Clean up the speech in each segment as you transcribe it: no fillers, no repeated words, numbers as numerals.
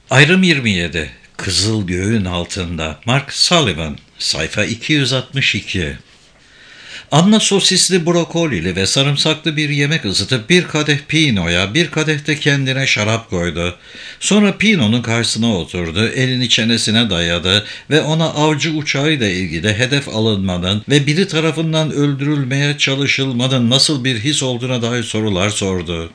Ayrım 27. Kızıl Göğün Altında. Mark Sullivan. Sayfa 262. Anna sosisli brokolili ve sarımsaklı bir yemek ısıtıp bir kadeh Pino'ya, bir kadeh de kendine şarap koydu. Sonra Pino'nun karşısına oturdu, elini çenesine dayadı ve ona avcı uçağıyla ilgili hedef alınmanın ve biri tarafından öldürülmeye çalışılmanın nasıl bir his olduğuna dair sorular sordu.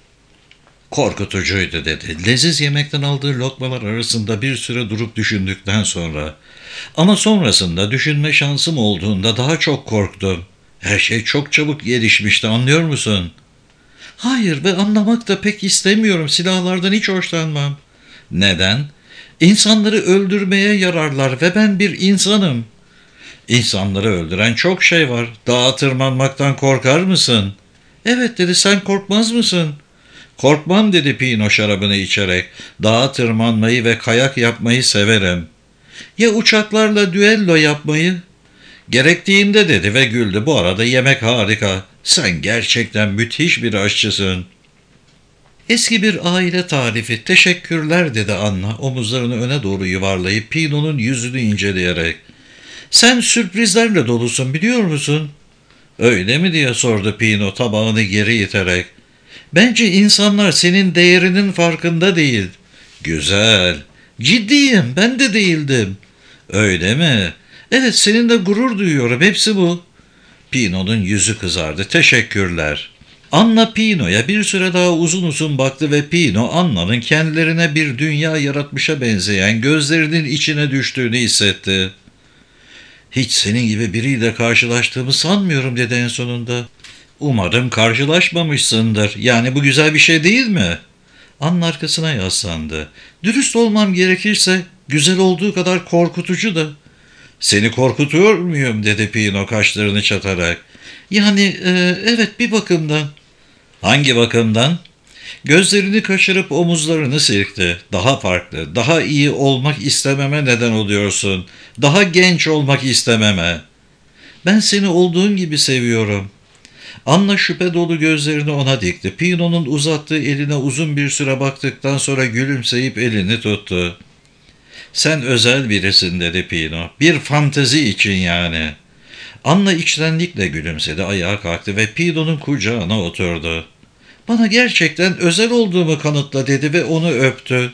Korkutucuydu dedi. Leziz yemekten aldığı lokmalar arasında bir süre durup düşündükten sonra. Ama sonrasında düşünme şansım olduğunda daha çok korktum. Her şey çok çabuk gelişmişti, anlıyor musun? Hayır ve anlamak da pek istemiyorum. Silahlardan hiç hoşlanmam. Neden? İnsanları öldürmeye yararlar ve ben bir insanım. İnsanları öldüren çok şey var. Dağa tırmanmaktan korkar mısın? Evet dedi, sen korkmaz mısın? Korkmam dedi Pino şarabını içerek. Dağa tırmanmayı ve kayak yapmayı severim. Ya uçaklarla düello yapmayı? Gerektiğinde dedi ve güldü. Bu arada yemek harika. Sen gerçekten müthiş bir aşçısın. Eski bir aile tarifi. Teşekkürler dedi Anna omuzlarını öne doğru yuvarlayıp Pino'nun yüzünü inceleyerek. Sen sürprizlerle dolusun biliyor musun? Öyle mi diye sordu Pino tabağını geri iterek. Bence insanlar senin değerinin farkında değil. Güzel. Ciddiyim, ben de değildim. Öyle mi? Evet, seninle gurur duyuyorum, hepsi bu. Pino'nun yüzü kızardı. Teşekkürler. Anna Pino'ya bir süre daha uzun uzun baktı ve Pino, Anna'nın kendilerine bir dünya yaratmışa benzeyen gözlerinin içine düştüğünü hissetti. Hiç senin gibi biriyle karşılaştığımı sanmıyorum dedi en sonunda. Umarım karşılaşmamışsındır. Yani bu güzel bir şey değil mi? Anın arkasına yaslandı. Dürüst olmam gerekirse güzel olduğu kadar korkutucu da. Seni korkutuyor muyum dedi Pino kaşlarını çatarak. Yani evet, bir bakımdan. Hangi bakımdan? Gözlerini kaşırıp omuzlarını silkti. Daha farklı, daha iyi olmak istememe neden oluyorsun. Daha genç olmak istememe. Ben seni olduğun gibi seviyorum. Anna şüphe dolu gözlerini ona dikti. Pino'nun uzattığı eline uzun bir süre baktıktan sonra gülümseyip elini tuttu. Sen özel birisin dedi Pino. Bir fantezi için yani. Anna içtenlikle gülümsedi, ayağa kalktı ve Pino'nun kucağına oturdu. Bana gerçekten özel olduğumu kanıtla dedi ve onu öptü.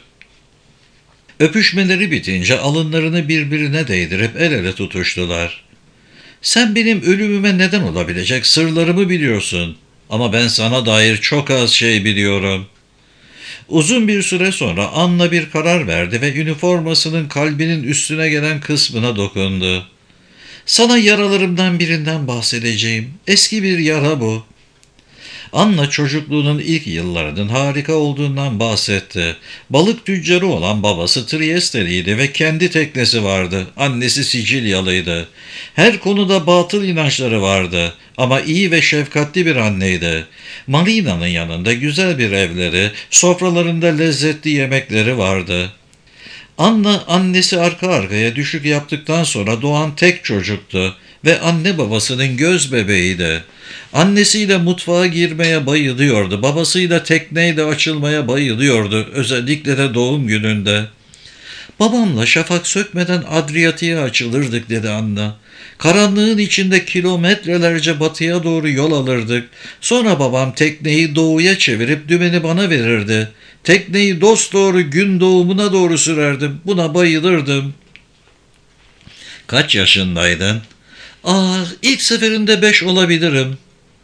Öpüşmeleri bitince alınlarını birbirine değdirip el ele tutuştular. Sen benim ölümüme neden olabilecek sırlarımı biliyorsun. Ama ben sana dair çok az şey biliyorum. Uzun bir süre sonra Anna bir karar verdi ve üniformasının kalbinin üstüne gelen kısmına dokundu. Sana yaralarımdan birinden bahsedeceğim. Eski bir yara bu. Anna çocukluğunun ilk yıllarının harika olduğundan bahsetti. Balık tüccarı olan babası Trieste'liydi ve kendi teknesi vardı. Annesi Sicilyalıydı. Her konuda batıl inançları vardı ama iyi ve şefkatli bir anneydi. Marina'nın yanında güzel bir evleri, sofralarında lezzetli yemekleri vardı. Anna annesi arka arkaya düşük yaptıktan sonra doğan tek çocuktu ve anne babasının göz bebeğiydi. Annesiyle mutfağa girmeye bayılıyordu, babasıyla tekneyle açılmaya bayılıyordu, özellikle de doğum gününde. Babamla şafak sökmeden Adriyatik'e açılırdık dedi Anna. Karanlığın içinde kilometrelerce batıya doğru yol alırdık. Sonra babam tekneyi doğuya çevirip dümeni bana verirdi. Tekneyi dosdoğru gün doğumuna doğru sürerdim. Buna bayılırdım. Kaç yaşındaydın? İlk seferinde 5 olabilirim.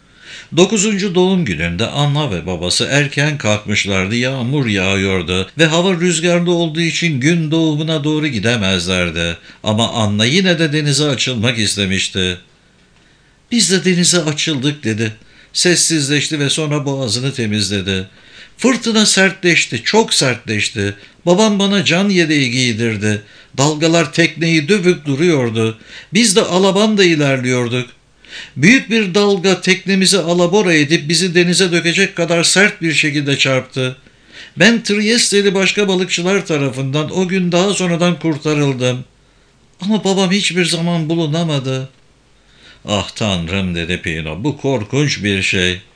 9. doğum gününde Anna ve babası erken kalkmışlardı, yağmur yağıyordu ve hava rüzgarlı olduğu için gün doğumuna doğru gidemezlerdi. Ama Anna yine de denize açılmak istemişti. Biz de denize açıldık dedi. Sessizleşti ve sonra boğazını temizledi. Fırtına sertleşti, çok sertleşti. Babam bana can yeleği giydirdi. Dalgalar tekneyi dövüp duruyordu. Biz de alabanda ilerliyorduk. Büyük bir dalga teknemizi alabora edip bizi denize dökecek kadar sert bir şekilde çarptı. Ben Trieste'li başka balıkçılar tarafından o gün daha sonradan kurtarıldım. Ama babam hiçbir zaman bulunamadı. Ah tanrım dedi Pino, bu korkunç bir şey.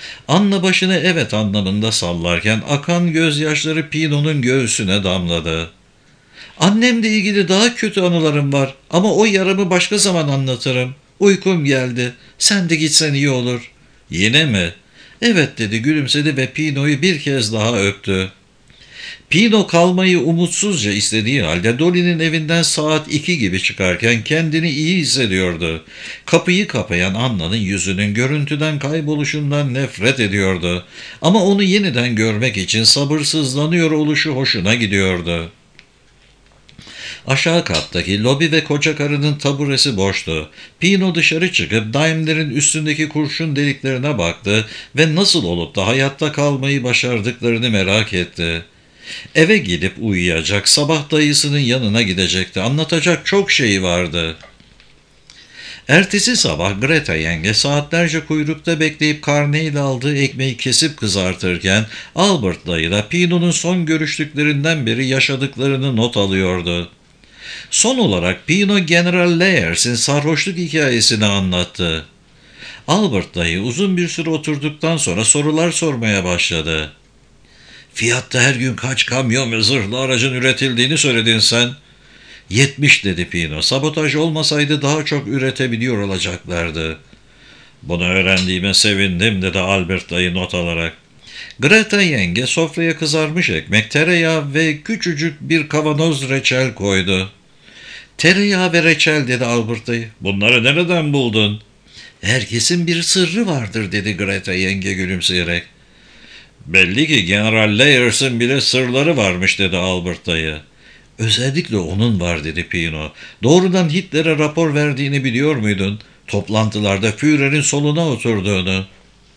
Anna başını evet anlamında sallarken akan gözyaşları Pino'nun göğsüne damladı. Annemle ilgili daha kötü anılarım var ama o yaramı başka zaman anlatırım. Uykum geldi. Sen de gitsen iyi olur. Yine mi? Evet dedi, gülümsedi ve Pino'yu bir kez daha öptü. Pino kalmayı umutsuzca istediği halde Dolly'nin evinden saat 2 gibi çıkarken kendini iyi hissediyordu. Kapıyı kapayan Anna'nın yüzünün görüntüden kayboluşundan nefret ediyordu. Ama onu yeniden görmek için sabırsızlanıyor oluşu hoşuna gidiyordu. Aşağı kattaki lobi ve koca karının taburesi boştu. Pino dışarı çıkıp Daimler'in üstündeki kurşun deliklerine baktı ve nasıl olup da hayatta kalmayı başardıklarını merak etti. Eve gidip uyuyacak, sabah dayısının yanına gidecekti. Anlatacak çok şey vardı. Ertesi sabah Greta yenge saatlerce kuyrukta bekleyip karneyle aldığı ekmeği kesip kızartırken Albert dayı da Pino'nun son görüştüklerinden beri yaşadıklarını not alıyordu. Son olarak Pino General Layers'in sarhoşluk hikayesini anlattı. Albert dayı uzun bir süre oturduktan sonra sorular sormaya başladı. Fiat'ta her gün kaç kamyon ve zırhlı aracın üretildiğini söyledin sen. 70 dedi Pino. Sabotaj olmasaydı daha çok üretebiliyor olacaklardı. Bunu öğrendiğime sevindim dedi Albert dayı not alarak. Greta yenge sofraya kızarmış ekmek, tereyağı ve küçücük bir kavanoz reçel koydu. Tereyağı ve reçel dedi Albert dayı. Bunları nereden buldun? Herkesin bir sırrı vardır dedi Greta yenge gülümseyerek. Belli ki General Layers'ın bile sırları varmış dedi Albert dayı. Özellikle onun var dedi Pino. Doğrudan Hitler'e rapor verdiğini biliyor muydun? Toplantılarda Führer'in soluna oturduğunu.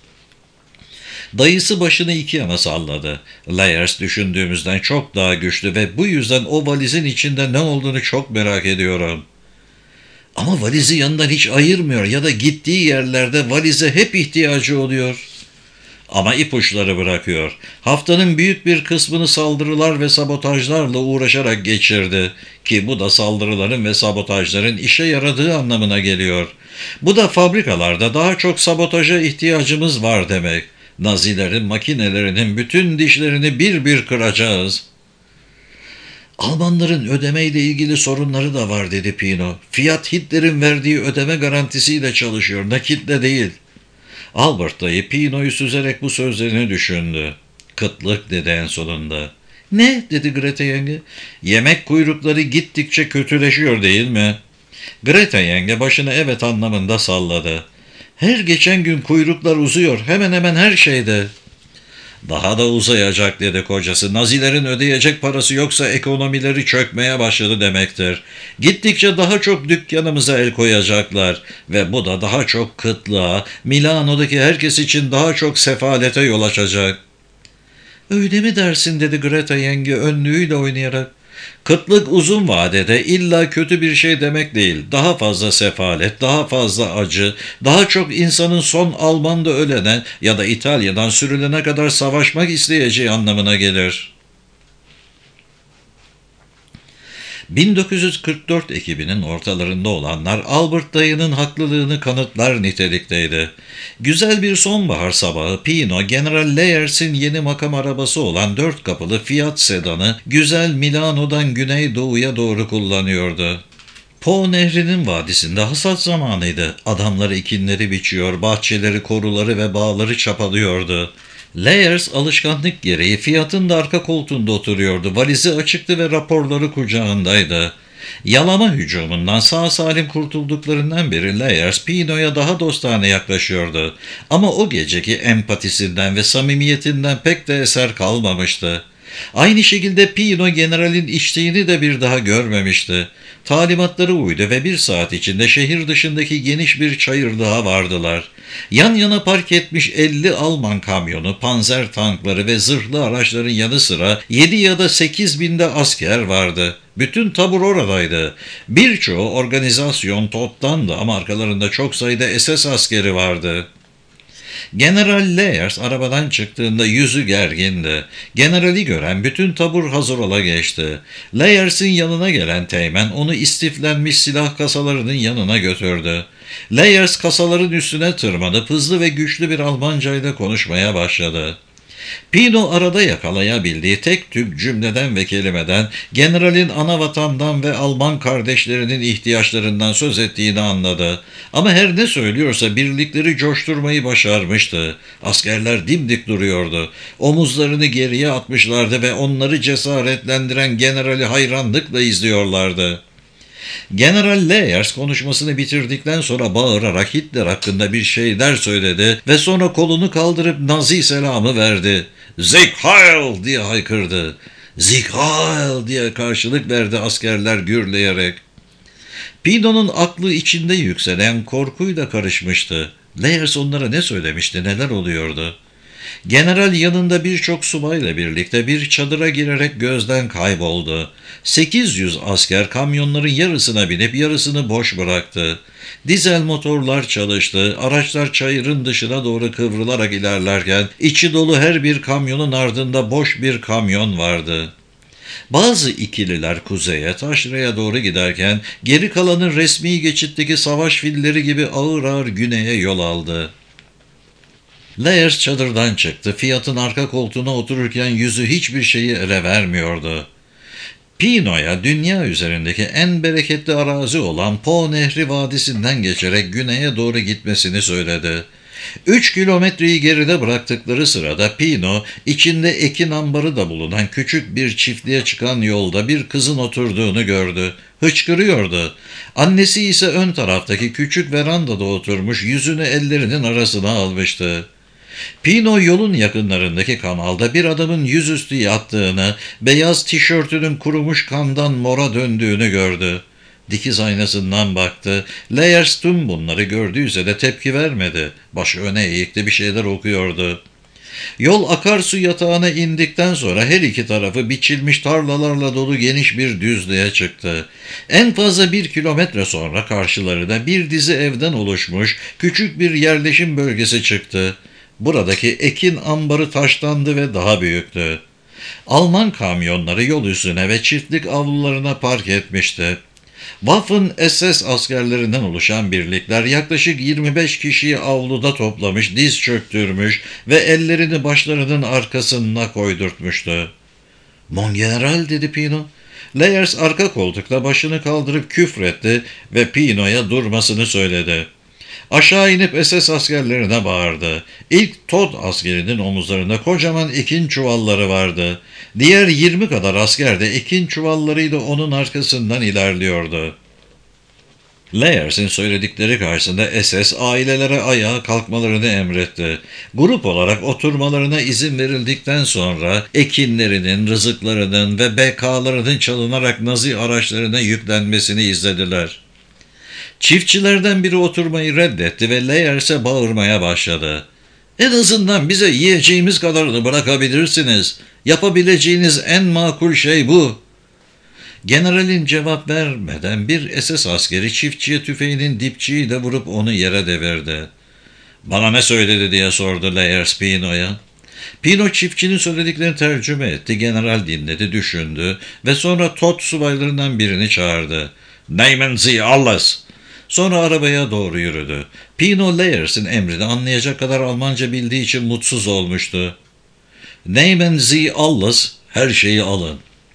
Dayısı başını iki yana salladı. Layers düşündüğümüzden çok daha güçlü ve bu yüzden o valizin içinde ne olduğunu çok merak ediyorum. Ama valizi yanından hiç ayırmıyor ya da gittiği yerlerde valize hep ihtiyacı oluyor. Ama ipuçları bırakıyor. Haftanın büyük bir kısmını saldırılar ve sabotajlarla uğraşarak geçirdi. Ki bu da saldırıların ve sabotajların işe yaradığı anlamına geliyor. Bu da fabrikalarda daha çok sabotaja ihtiyacımız var demek. Nazilerin makinelerinin bütün dişlerini bir bir kıracağız. Almanların ödemeyle ilgili sorunları da var dedi Pino. Fiat Hitler'in verdiği ödeme garantisiyle çalışıyor, nakitle değil. Albert dayı Pino'yu süzerek bu sözlerini düşündü. Kıtlık dedi en sonunda. Ne dedi Greta yenge. Yemek kuyrukları gittikçe kötüleşiyor değil mi? Greta yenge başını evet anlamında salladı. Her geçen gün kuyruklar uzuyor hemen hemen her şeyde. Daha da uzayacak dedi kocası. Nazilerin ödeyecek parası yoksa ekonomileri çökmeye başladı demektir. Gittikçe daha çok dükkanımıza el koyacaklar ve bu da daha çok kıtlığa, Milano'daki herkes için daha çok sefalete yol açacak. Öyle mi dersin dedi Greta yenge önlüğüyle oynayarak. Kıtlık uzun vadede illa kötü bir şey demek değil. Daha fazla sefalet, daha fazla acı, daha çok insanın son Alman'da ölene ya da İtalya'dan sürülene kadar savaşmak isteyeceği anlamına gelir. 1944 ekibinin ortalarında olanlar Albert dayının haklılığını kanıtlar nitelikteydi. Güzel bir sonbahar sabahı Pino, General Layers'in yeni makam arabası olan 4 kapılı Fiat sedanı güzel Milano'dan güneydoğuya doğru kullanıyordu. Po nehrinin vadisinde hasat zamanıydı. Adamlar ekinleri biçiyor, bahçeleri, koruları ve bağları çapalıyordu. Layers alışkanlık gereği Fiat'ın da arka koltuğunda oturuyordu. Valizi açıktı ve raporları kucağındaydı. Yalama hücumundan sağ salim kurtulduklarından beri Layers Pino'ya daha dostane yaklaşıyordu. Ama o geceki empatisinden ve samimiyetinden pek de eser kalmamıştı. Aynı şekilde Pino generalin içtiğini de bir daha görmemişti. Talimatları uydu ve 1 saat içinde şehir dışındaki geniş bir çayırlığa vardılar. Yan yana park etmiş 50 Alman kamyonu, panzer tankları ve zırhlı araçların yanı sıra 7 ya da 8 binde asker vardı. Bütün tabur oradaydı. Birçoğu organizasyon toptandı ama arkalarında çok sayıda SS askeri vardı. General Leyers arabadan çıktığında yüzü gergindi. Generali gören bütün tabur hazır ola geçti. Leyers'in yanına gelen teğmen onu istiflenmiş silah kasalarının yanına götürdü. Leyers kasaların üstüne tırmanıp hızlı ve güçlü bir Almancayla konuşmaya başladı. Pino arada yakalayabildiği tek tük cümleden ve kelimeden generalin anavatandan ve Alman kardeşlerinin ihtiyaçlarından söz ettiğini anladı. Ama her ne söylüyorsa birlikleri coşturmayı başarmıştı. Askerler dimdik duruyordu. Omuzlarını geriye atmışlardı ve onları cesaretlendiren generali hayranlıkla izliyorlardı. General Leyers konuşmasını bitirdikten sonra bağırarak Hitler hakkında bir şeyler söyledi ve sonra kolunu kaldırıp Nazi selamı verdi. "Sieg Heil!" diye haykırdı. "Sieg Heil!" diye karşılık verdi askerler gürleyerek. Pino'nun aklı içinde yükselen korkuyla karışmıştı. Leyers onlara ne söylemişti, neler oluyordu? General yanında birçok subayla birlikte bir çadıra girerek gözden kayboldu. 800 asker kamyonların yarısına binip yarısını boş bıraktı. Dizel motorlar çalıştı, araçlar çayırın dışına doğru kıvrılarak ilerlerken içi dolu her bir kamyonun ardında boş bir kamyon vardı. Bazı ikililer kuzeye, taşraya doğru giderken geri kalanın resmi geçitteki savaş filleri gibi ağır ağır güneye yol aldı. Leyers çadırdan çıktı. Fiat'ın arka koltuğuna otururken yüzü hiçbir şeyi ele vermiyordu. Pino'ya dünya üzerindeki en bereketli arazi olan Po Nehri Vadisi'nden geçerek güneye doğru gitmesini söyledi. 3 kilometreyi geride bıraktıkları sırada Pino, içinde ekin ambarı da bulunan küçük bir çiftliğe çıkan yolda bir kızın oturduğunu gördü. Hıçkırıyordu. Annesi ise ön taraftaki küçük verandada oturmuş, yüzünü ellerinin arasına almıştı. Pino yolun yakınlarındaki kanalda bir adamın yüzüstü yattığını, beyaz tişörtünün kurumuş kandan mora döndüğünü gördü. Dikiz aynasından baktı. Leyers tüm bunları gördüyse de tepki vermedi. Başı öne eğikti, bir şeyler okuyordu. Yol akarsu yatağına indikten sonra her iki tarafı biçilmiş tarlalarla dolu geniş bir düzlüğe çıktı. En fazla 1 kilometre sonra karşılarına bir dizi evden oluşmuş küçük bir yerleşim bölgesi çıktı. Buradaki ekin ambarı taşlandı ve daha büyüktü. Alman kamyonları yol üstüne ve çiftlik avlularına park etmişti. Waffen-SS askerlerinden oluşan birlikler yaklaşık 25 kişiyi avluda toplamış, diz çöktürmüş ve ellerini başlarının arkasına koydurtmuştu. "Mon General," dedi Pino. Leyers arka koltukta başını kaldırıp küfretti ve Pino'ya durmasını söyledi. Aşağı inip SS askerlerine bağırdı. İlk Todd askerinin omuzlarında kocaman ekin çuvalları vardı. Diğer 20 kadar asker de ekin çuvallarıyla onun arkasından ilerliyordu. Leyers'in söyledikleri karşısında SS ailelere ayağa kalkmalarını emretti. Grup olarak oturmalarına izin verildikten sonra ekinlerinin, rızıklarının ve BK'larının çalınarak Nazi araçlarına yüklenmesini izlediler. Çiftçilerden biri oturmayı reddetti ve Leyers'e bağırmaya başladı. "En azından bize yiyeceğimiz kadarını bırakabilirsiniz. Yapabileceğiniz en makul şey bu." Generalin cevap vermeden bir SS askeri çiftçiye tüfeğinin dipçiyle vurup onu yere devirdi. "Bana ne söyledi?" diye sordu Leyers Pino'ya. Pino çiftçinin söylediklerini tercüme etti. General dinledi, düşündü ve sonra Todt subaylarından birini çağırdı. "Nehmen Sie alles!" Sonra arabaya doğru yürüdü. Pino Leyers'in emrini anlayacak kadar Almanca bildiği için mutsuz olmuştu. "Nehmen Sie alles!" Her şeyi alın.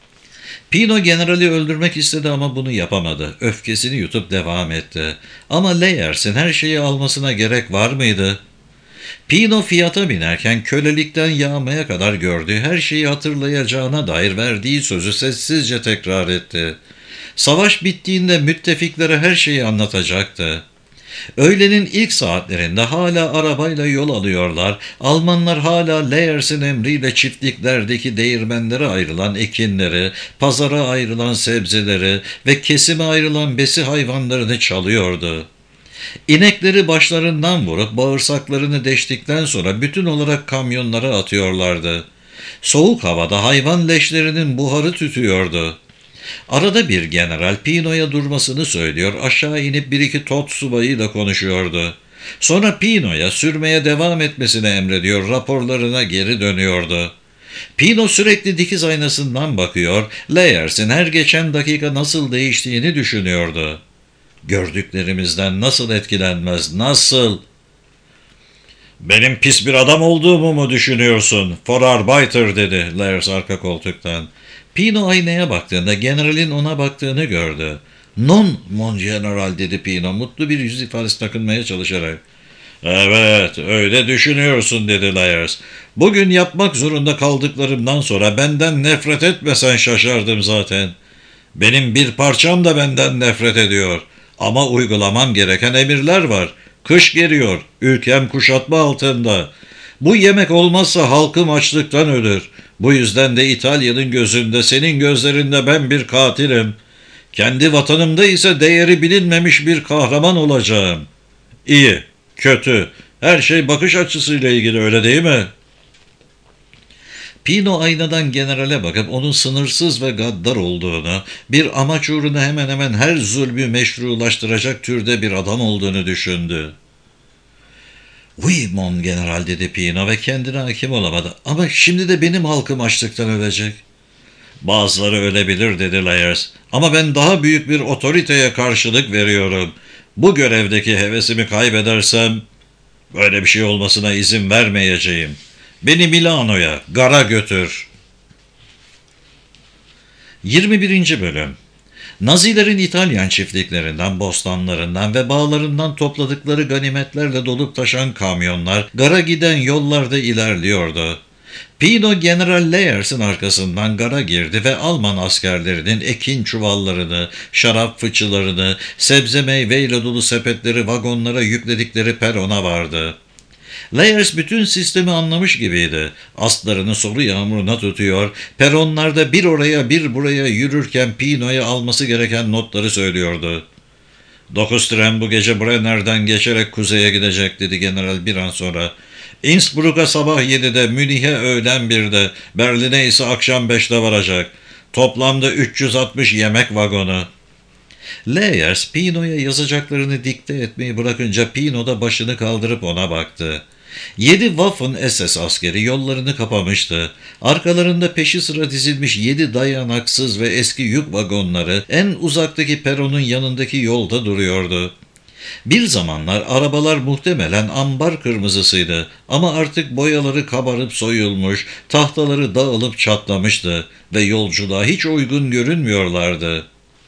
Pino generali öldürmek istedi ama bunu yapamadı. Öfkesini yutup devam etti. Ama Leyers'in her şeyi almasına gerek var mıydı? Pino fiyata binerken kölelikten yağmaya kadar gördüğü her şeyi hatırlayacağına dair verdiği sözü sessizce tekrar etti. Savaş bittiğinde müttefiklere her şeyi anlatacaktı. Öğlenin ilk saatlerinde hala arabayla yol alıyorlar. Almanlar hala Leyers'in emriyle çiftliklerdeki değirmenlere ayrılan ekinleri, pazara ayrılan sebzeleri ve kesime ayrılan besi hayvanlarını çalıyordu. İnekleri başlarından vurup bağırsaklarını deştikten sonra bütün olarak kamyonlara atıyorlardı. Soğuk havada hayvan leşlerinin buharı tütüyordu. Arada bir general Pino'ya durmasını söylüyor, aşağı inip bir iki Todt subayıyla konuşuyordu. Sonra Pino'ya sürmeye devam etmesini emrediyor, raporlarına geri dönüyordu. Pino sürekli dikiz aynasından bakıyor, Layers'in her geçen dakika nasıl değiştiğini düşünüyordu. Gördüklerimizden nasıl etkilenmez, nasıl? Benim pis bir adam olduğumu mu düşünüyorsun? Forarbeiter dedi Layers arka koltuktan. Pino aynaya baktığında generalin ona baktığını gördü. Non, mon general dedi Pino mutlu bir yüz ifadesi takınmaya çalışarak. Evet, öyle düşünüyorsun dedi Layers. Bugün yapmak zorunda kaldıklarımdan sonra benden nefret etmesen şaşardım zaten. Benim bir parçam da benden nefret ediyor. Ama uygulamam gereken emirler var. Kış geliyor, ülkem kuşatma altında. Bu yemek olmazsa halkım açlıktan ölür. Bu yüzden de İtalya'nın gözünde, senin gözlerinde ben bir katilim. Kendi vatanımda ise değeri bilinmemiş bir kahraman olacağım. İyi, kötü, her şey bakış açısıyla ilgili öyle değil mi? Pino aynadan generale bakıp onun sınırsız ve gaddar olduğunu, bir amaç uğruna hemen hemen her zulmü meşrulaştıracak türde bir adam olduğunu düşündü. "Oui, mon general" dedi Pino ve kendine hakim olamadı. "Ama şimdi de benim halkım açlıktan ölecek." "Bazıları ölebilir" dedi Layers. "Ama ben daha büyük bir otoriteye karşılık veriyorum. Bu görevdeki hevesimi kaybedersem böyle bir şey olmasına izin vermeyeceğim. Beni Milano'ya, gara götür." 21. Bölüm. Nazilerin İtalyan çiftliklerinden, bostanlarından ve bağlarından topladıkları ganimetlerle dolup taşan kamyonlar gara giden yollarda ilerliyordu. Pino General Layers'in arkasından gara girdi ve Alman askerlerinin ekin çuvallarını, şarap fıçılarını, sebze meyveyle dolu sepetleri vagonlara yükledikleri perona vardı. Layers bütün sistemi anlamış gibiydi. Aslarını soru yağmuruna tutuyor, peronlarda bir oraya bir buraya yürürken Pino'ya alması gereken notları söylüyordu. "9 tren bu gece Brenner'den geçerek kuzeye gidecek" dedi general bir an sonra. "Innsbruck'a sabah 7'de, Münih'e öğlen 1'de, Berlin'e ise akşam 5'te varacak. Toplamda 360 yemek vagonu." Layers Pino'ya yazacaklarını dikte etmeyi bırakınca Pino da başını kaldırıp ona baktı. 7 Waffen SS askeri yollarını kapamıştı. Arkalarında peşi sıra dizilmiş 7 dayanaksız ve eski yük vagonları en uzaktaki peronun yanındaki yolda duruyordu. Bir zamanlar arabalar muhtemelen ambar kırmızısıydı ama artık boyaları kabarıp soyulmuş, tahtaları dağılıp çatlamıştı ve yolculuğa hiç uygun görünmüyorlardı.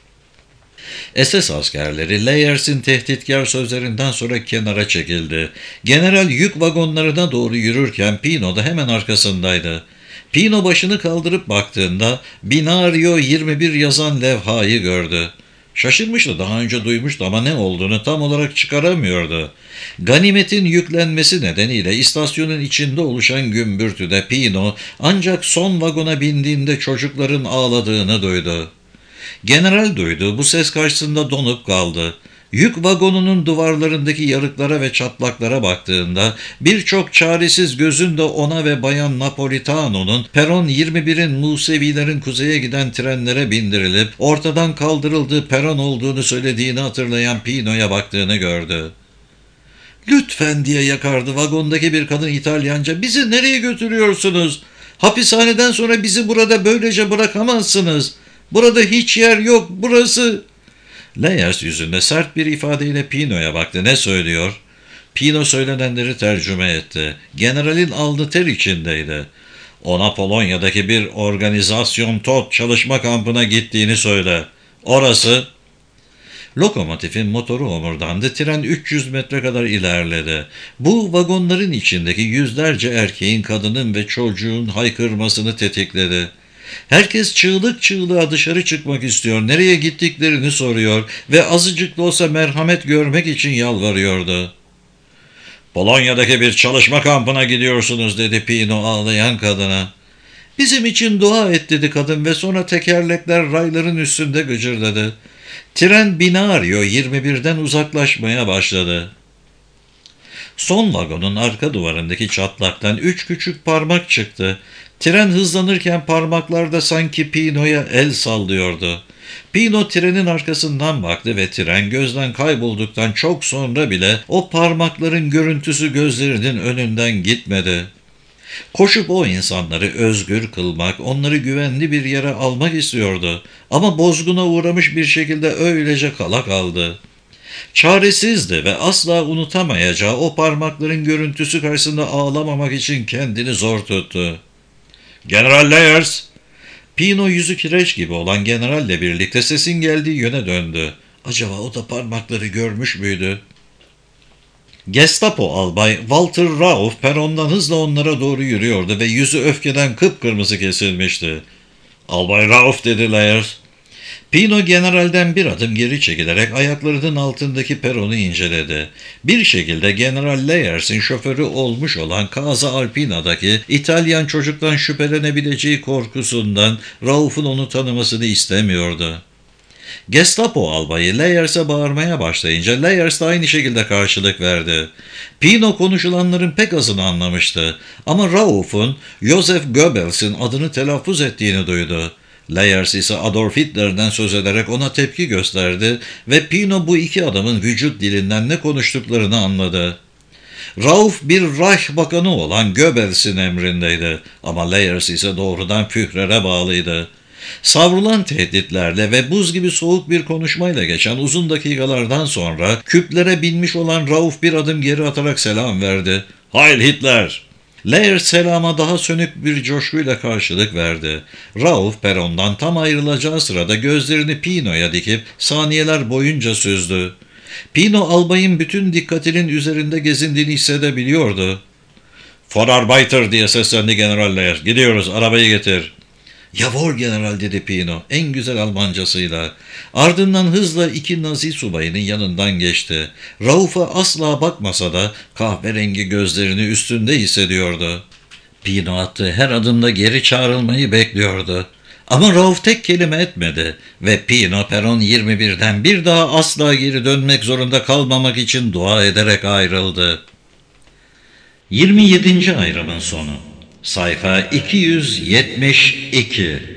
SS askerleri Layers'in tehditkar sözlerinden sonra kenara çekildi. General yük vagonlarına doğru yürürken Pino da hemen arkasındaydı. Pino başını kaldırıp baktığında Binario 21 yazan levhayı gördü. Şaşırmıştı, daha önce duymuştu ama ne olduğunu tam olarak çıkaramıyordu. Ganimetin yüklenmesi nedeniyle istasyonun içinde oluşan gümbürtüde Pino ancak son vagona bindiğinde çocukların ağladığını duydu. General duydu, bu ses karşısında donup kaldı. Yük vagonunun duvarlarındaki yarıklara ve çatlaklara baktığında birçok çaresiz gözün de ona ve Bayan Napolitano'nun peron 21'in Musevilerin kuzeye giden trenlere bindirilip ortadan kaldırıldığı peron olduğunu söylediğini hatırlayan Pino'ya baktığını gördü. "Lütfen" diye yakardı vagondaki bir kadın İtalyanca. "Bizi nereye götürüyorsunuz? Hapishaneden sonra bizi burada böylece bırakamazsınız. Burada hiç yer yok, burası..." Layers yüzünde sert bir ifadeyle Pino'ya baktı. "Ne söylüyor?" Pino söylenenleri tercüme etti. Generalin alnı ter içindeydi. "Ona Polonya'daki bir organizasyon TOT çalışma kampına gittiğini söyle. Orası..." Lokomotifin motoru homurdandı. Tren 300 metre kadar ilerledi. Bu vagonların içindeki yüzlerce erkeğin, kadının ve çocuğun haykırmasını tetikledi. Herkes çığlık çığlığa dışarı çıkmak istiyor, nereye gittiklerini soruyor ve azıcık da olsa merhamet görmek için yalvarıyordu. "Polonya'daki bir çalışma kampına gidiyorsunuz" dedi Pino ağlayan kadına. "Bizim için dua et" dedi kadın ve sonra tekerlekler rayların üstünde gıcırdadı. Tren Binario 21'den uzaklaşmaya başladı. Son vagonun arka duvarındaki çatlaktan 3 küçük parmak çıktı. Tren hızlanırken parmaklar da sanki Pino'ya el sallıyordu. Pino trenin arkasından baktı ve tren gözden kaybolduktan çok sonra bile o parmakların görüntüsü gözlerinin önünden gitmedi. Koşup o insanları özgür kılmak, onları güvenli bir yere almak istiyordu. Ama bozguna uğramış bir şekilde öylece kala kaldı. Çaresizdi ve asla unutamayacağı o parmakların görüntüsü karşısında ağlamamak için kendini zor tuttu. "General Layers!" Pino yüzü kireç gibi olan generalle birlikte sesin geldiği yöne döndü. Acaba o da parmakları görmüş müydü? Gestapo albay Walter Rauf perondan hızla onlara doğru yürüyordu ve yüzü öfkeden kıpkırmızı kesilmişti. "Albay Rauf," dedi Layers. Pino generalden bir adım geri çekilerek ayaklarının altındaki peronu inceledi. Bir şekilde General Layers'in şoförü olmuş olan Casa Alpina'daki İtalyan çocuktan şüphelenebileceği korkusundan Rauf'un onu tanımasını istemiyordu. Gestapo albayı Layers'e bağırmaya başlayınca Layers da aynı şekilde karşılık verdi. Pino konuşulanların pek azını anlamıştı ama Rauf'un Joseph Goebbels'in adını telaffuz ettiğini duydu. Layers ise Adolf Hitler'den söz ederek ona tepki gösterdi ve Pino bu iki adamın vücut dilinden ne konuştuklarını anladı. Rauf bir Reich bakanı olan Goebbels'in emrindeydi ama Layers ise doğrudan Führer'e bağlıydı. Savrulan tehditlerle ve buz gibi soğuk bir konuşmayla geçen uzun dakikalardan sonra küplere binmiş olan Rauf bir adım geri atarak selam verdi. "Heil Hitler!" Layers selama daha sönük bir coşkuyla karşılık verdi. Rauf perondan tam ayrılacağı sırada gözlerini Pino'ya dikip saniyeler boyunca süzdü. Pino albayın bütün dikkatinin üzerinde gezindiğini hissedebiliyordu. "Vorarbeiter," diye seslendi General Layers. "Gidiyoruz, arabayı getir." "Jawohl General," dedi Pino en güzel Almancasıyla. Ardından hızla iki Nazi subayının yanından geçti. Rauf'a asla bakmasa da kahverengi gözlerini üstünde hissediyordu. Pino attığı her adımda geri çağrılmayı bekliyordu. Ama Rauf tek kelime etmedi ve Pino peron 21'den bir daha asla geri dönmek zorunda kalmamak için dua ederek ayrıldı. 27. ayrımın sonu. Sayfa 272.